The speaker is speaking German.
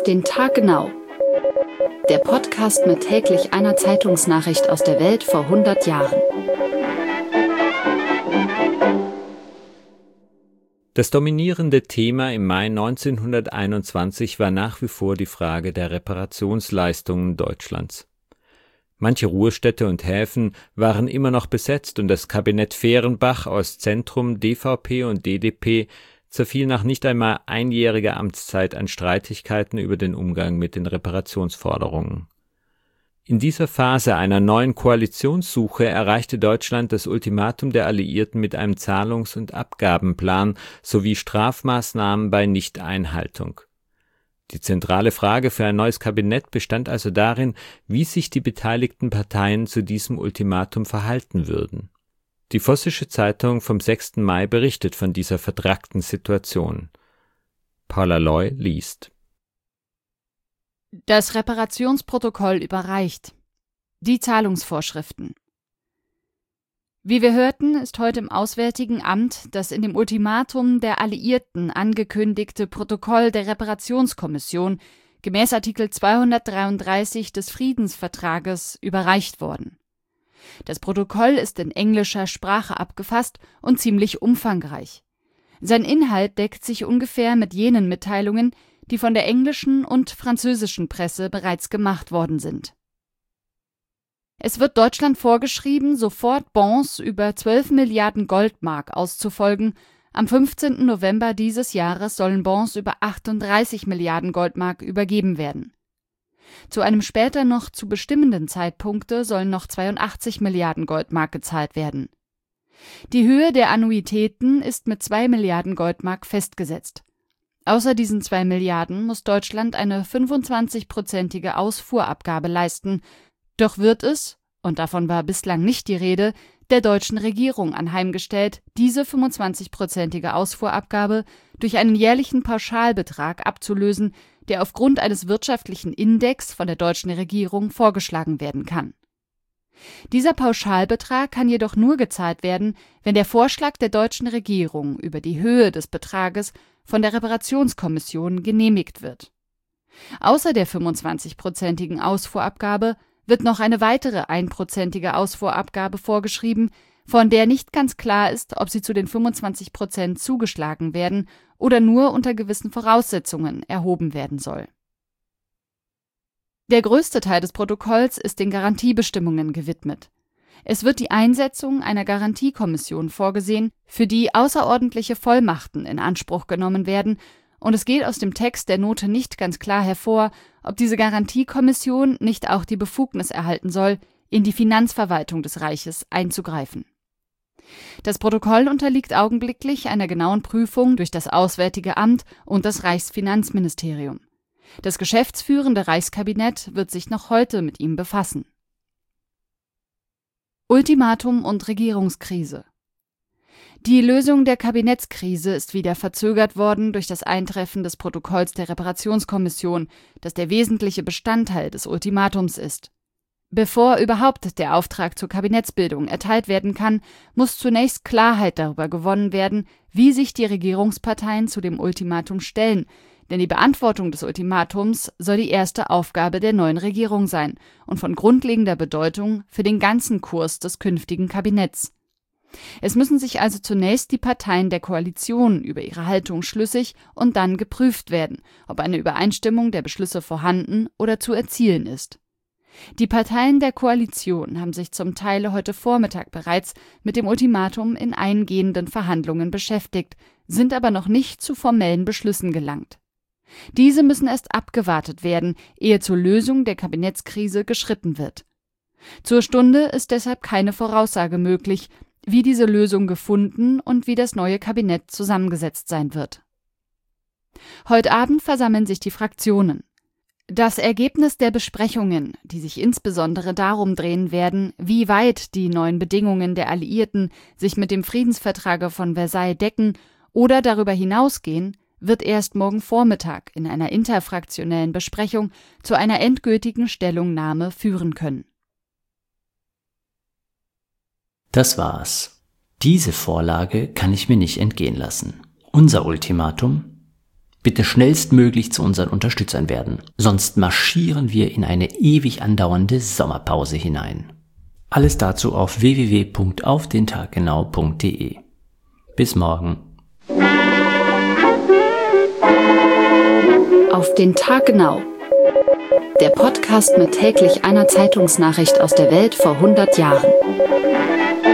den Tag genau. Der Podcast mit täglich einer Zeitungsnachricht aus der Welt vor 100 Jahren. Das dominierende Thema im Mai 1921 war nach wie vor die Frage der Reparationsleistungen Deutschlands. Manche Ruhestädte und Häfen waren immer noch besetzt und das Kabinett Fehrenbach aus Zentrum, DVP und DDP zerfiel nach nicht einmal einjähriger Amtszeit an Streitigkeiten über den Umgang mit den Reparationsforderungen. In dieser Phase einer neuen Koalitionssuche erreichte Deutschland das Ultimatum der Alliierten mit einem Zahlungs- und Abgabenplan sowie Strafmaßnahmen bei Nichteinhaltung. Die zentrale Frage für ein neues Kabinett bestand also darin, wie sich die beteiligten Parteien zu diesem Ultimatum verhalten würden. Die Vossische Zeitung vom 6. Mai berichtet von dieser vertrackten Situation. Paula Loy liest. Das Reparationsprotokoll überreicht. Die Zahlungsvorschriften. Wie wir hörten, ist heute im Auswärtigen Amt das in dem Ultimatum der Alliierten angekündigte Protokoll der Reparationskommission gemäß Artikel 233 des Friedensvertrages überreicht worden. Das Protokoll ist in englischer Sprache abgefasst und ziemlich umfangreich. Sein Inhalt deckt sich ungefähr mit jenen Mitteilungen, die von der englischen und französischen Presse bereits gemacht worden sind. Es wird Deutschland vorgeschrieben, sofort Bons über 12 Milliarden Goldmark auszufolgen. Am 15. November dieses Jahres sollen Bons über 38 Milliarden Goldmark übergeben werden. Zu einem später noch zu bestimmenden Zeitpunkte sollen noch 82 Milliarden Goldmark gezahlt werden. Die Höhe der Annuitäten ist mit 2 Milliarden Goldmark festgesetzt. Außer diesen 2 Milliarden muss Deutschland eine 25-prozentige Ausfuhrabgabe leisten, doch wird es, und davon war bislang nicht die Rede, der deutschen Regierung anheimgestellt, diese 25-prozentige Ausfuhrabgabe durch einen jährlichen Pauschalbetrag abzulösen, der aufgrund eines wirtschaftlichen Index von der deutschen Regierung vorgeschlagen werden kann. Dieser Pauschalbetrag kann jedoch nur gezahlt werden, wenn der Vorschlag der deutschen Regierung über die Höhe des Betrages von der Reparationskommission genehmigt wird. Außer der 25-prozentigen Ausfuhrabgabe wird noch eine weitere 1-prozentige Ausfuhrabgabe vorgeschrieben, von der nicht ganz klar ist, ob sie zu den 25% zugeschlagen werden oder nur unter gewissen Voraussetzungen erhoben werden soll. Der größte Teil des Protokolls ist den Garantiebestimmungen gewidmet. Es wird die Einsetzung einer Garantiekommission vorgesehen, für die außerordentliche Vollmachten in Anspruch genommen werden, und es geht aus dem Text der Note nicht ganz klar hervor, ob diese Garantiekommission nicht auch die Befugnis erhalten soll, in die Finanzverwaltung des Reiches einzugreifen. Das Protokoll unterliegt augenblicklich einer genauen Prüfung durch das Auswärtige Amt und das Reichsfinanzministerium. Das geschäftsführende Reichskabinett wird sich noch heute mit ihm befassen. Ultimatum und Regierungskrise. Die Lösung der Kabinettskrise ist wieder verzögert worden durch das Eintreffen des Protokolls der Reparationskommission, das der wesentliche Bestandteil des Ultimatums ist. Bevor überhaupt der Auftrag zur Kabinettsbildung erteilt werden kann, muss zunächst Klarheit darüber gewonnen werden, wie sich die Regierungsparteien zu dem Ultimatum stellen, denn die Beantwortung des Ultimatums soll die erste Aufgabe der neuen Regierung sein und von grundlegender Bedeutung für den ganzen Kurs des künftigen Kabinetts. Es müssen sich also zunächst die Parteien der Koalition über ihre Haltung schlüssig und dann geprüft werden, ob eine Übereinstimmung der Beschlüsse vorhanden oder zu erzielen ist. Die Parteien der Koalition haben sich zum Teil heute Vormittag bereits mit dem Ultimatum in eingehenden Verhandlungen beschäftigt, sind aber noch nicht zu formellen Beschlüssen gelangt. Diese müssen erst abgewartet werden, ehe zur Lösung der Kabinettskrise geschritten wird. Zur Stunde ist deshalb keine Voraussage möglich, wie diese Lösung gefunden und wie das neue Kabinett zusammengesetzt sein wird. Heute Abend versammeln sich die Fraktionen. Das Ergebnis der Besprechungen, die sich insbesondere darum drehen werden, wie weit die neuen Bedingungen der Alliierten sich mit dem Friedensvertrag von Versailles decken oder darüber hinausgehen, wird erst morgen Vormittag in einer interfraktionellen Besprechung zu einer endgültigen Stellungnahme führen können. Das war's. Diese Vorlage kann ich mir nicht entgehen lassen. Unser Ultimatum: bitte schnellstmöglich zu unseren Unterstützern werden. Sonst marschieren wir in eine ewig andauernde Sommerpause hinein. Alles dazu auf www.aufdentaggenau.de. Bis morgen. Auf den Tag genau. Der Podcast mit täglich einer Zeitungsnachricht aus der Welt vor 100 Jahren.